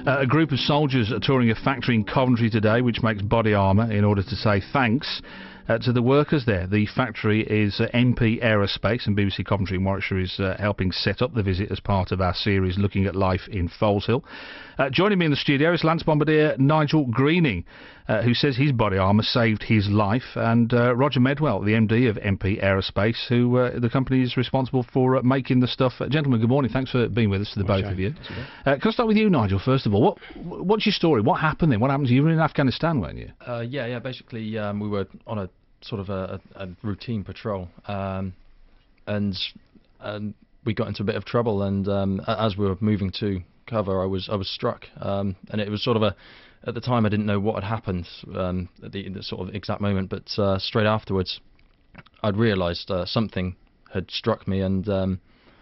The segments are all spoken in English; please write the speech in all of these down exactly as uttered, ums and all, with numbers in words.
Uh, a group of soldiers are touring a factory in Coventry today which makes body armour in order to say thanks uh, to the workers there. The factory is uh, M P Aerospace, and B B C Coventry in Warwickshire is uh, helping set up the visit as part of our series looking at life in Foleshill. Uh, joining me in the studio is Lance Bombardier Nigel Greening, uh, who says his body armour saved his life, and uh, Roger Medwell, the M D of M P Aerospace, who uh, the company is responsible for uh, making the stuff. Uh, gentlemen, good morning. Thanks for being with us, to the both of you. Uh, can I start with you, Nigel, first of all? What What's your story? What happened then? What happened to you? You were in Afghanistan, weren't you? Uh, yeah, yeah. Basically, um, we were on a sort of a, a, a routine patrol, um, and and we got into a bit of trouble. And um, as we were moving to cover, I was I was struck, um, and it was sort of a. At the time, I didn't know what had happened um, at the, the sort of exact moment, but uh, straight afterwards, I'd realised uh, something had struck me, and um,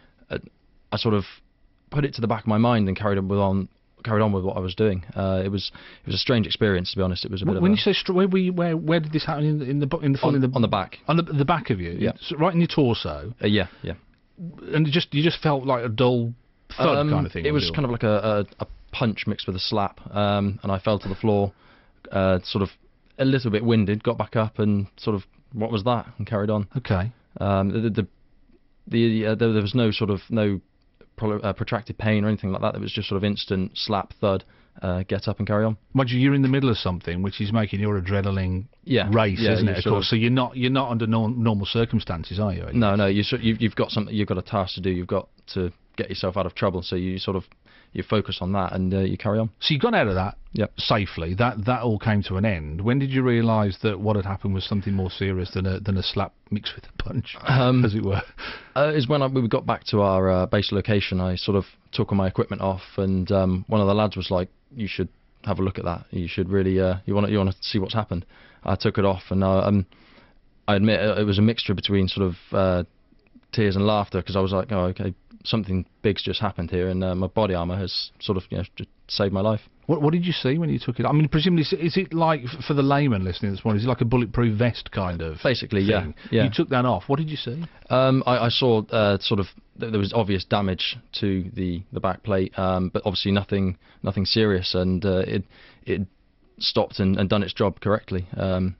I sort of put it to the back of my mind and carried on with on. carried on with what I was doing. Uh, it was it was a strange experience, to be honest. It was a bit when of when a, you say str- where, were you, where where did this happen in the in the in the, on, in the on the back on the the back of you? Yeah, so right in your torso. Uh, yeah, yeah. And it just you just felt like a dull thud um, kind of thing. It was it? kind of like a, a, a punch mixed with a slap, um, and I fell to the floor, uh, sort of a little bit winded. Got back up and sort of what was that, and carried on. Okay. Um, the the, the uh, there, there was no sort of no pro, uh, protracted pain or anything like that. It was just sort of instant slap thud. Uh, get up and carry on. Mind you, you're in the middle of something which is making your adrenaline yeah. race, yeah, isn't it? Of course. Of, so you're not you're not under no, normal circumstances, are you? No, no. You you've, you've got some. You've got a task to do. You've got to get yourself out of trouble. So you sort of you focus on that and uh, you carry on. So you got out of that yep. safely. That that all came to an end. When did you realise that what had happened was something more serious than a than a slap mixed with a punch, um, as it were? Uh, is when I, we got back to our uh, base location. I sort of took all my equipment off, and um, one of the lads was like, "You should have a look at that. You should really, uh, you want to, you want to see what's happened." I took it off, and uh, um, I admit it was a mixture between sort of uh, tears and laughter, because I was like, "Oh, okay, something big's just happened here, and uh, my body armour has sort of, you know, just saved my life." What What did you see when you took it? I mean, presumably, is it like, for the layman listening this morning, is it like a bulletproof vest kind of? Basically, thing? yeah, yeah. You took that off. What did you see? Um, I, I saw uh, sort of th- there was obvious damage to the, the back plate, um, but obviously nothing nothing serious, and uh, it it stopped and, and done its job correctly. Um,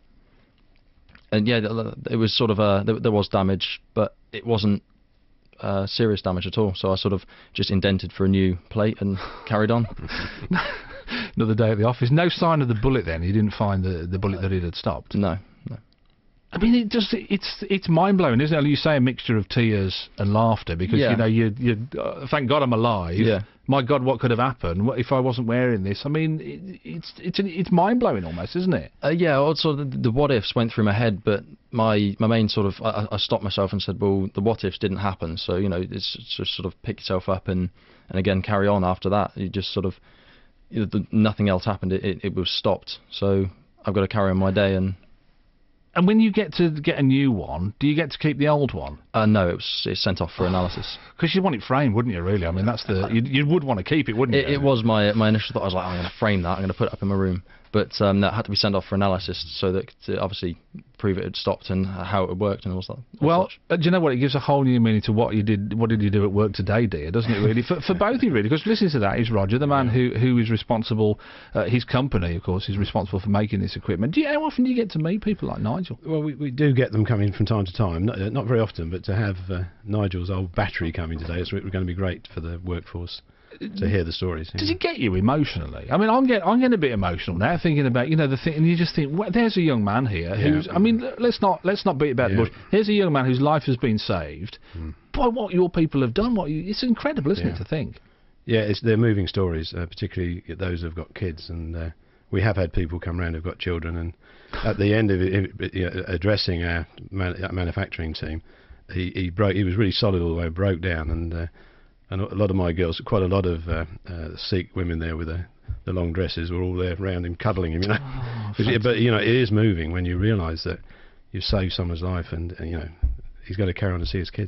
and yeah, it was sort of a, there, there was damage, but it wasn't uh, serious damage at all. So I sort of just indented for a new plate and carried on. Another day at the office. No sign of the bullet then? You didn't find the the bullet that it had stopped? No, no. I mean, it just it's it's mind blowing, isn't it? You say a mixture of tears and laughter, because yeah. you know you you uh, thank God I'm alive. Yeah. My God, what could have happened? What if I wasn't wearing this? I mean, it, it's it's it's mind blowing almost, isn't it? Uh, yeah. Also, the, the what ifs went through my head, but my my main sort of I, I stopped myself and said, well, the what ifs didn't happen. So you know, it's just sort of pick yourself up and and again carry on after that. You just sort of. The, nothing else happened. It, it, it was stopped. So I've got to carry on my day. And and when you get to get a new one, do you get to keep the old one? Uh, no, it was it's sent off for analysis. Because you want it framed, wouldn't you? Really? I mean, that's the you, you would want to keep it, wouldn't it, you? It was my my initial thought. I was like, oh, I'm going to frame that. I'm going to put it up in my room. But um, that had to be sent off for analysis, so that to obviously prove it had stopped and how it had worked and all that. Well, uh, do you know what? It gives a whole new meaning to what you did. What did you do at work today, dear? Doesn't it really? For, for both of you, really. Because listening to that is Roger, the man who who is responsible. Uh, his company, of course, is responsible for making this equipment. Do you, how often do you get to meet people like Nigel? Well, we, we do get them coming from time to time. Not, uh, not very often, but to have uh, Nigel's old battery coming today, it's going to be great for the workforce to hear the stories. Does it get you emotionally? I mean, I'm getting I'm getting a bit emotional now thinking about, you know, the thing, and you just think, well, there's a young man here who's. Yeah. I mean, let's not let's not beat about yeah. the bush. Here's a young man whose life has been saved mm. by what your people have done. What you, it's incredible, isn't yeah. it, to think? Yeah, it's, they're moving stories, uh, particularly those who've got kids, and uh, we have had people come around who've got children, and at the end of it, it, you know, addressing our man, manufacturing team, he he broke. He was really solid all the way, broke down, and. Uh, And a lot of my girls, quite a lot of uh, uh, Sikh women there with the, the long dresses, were all there around him, cuddling him. You know, oh, it, but you know, it is moving when you realise that you've saved someone's life, and, and you know, he's got to carry on to see his kids.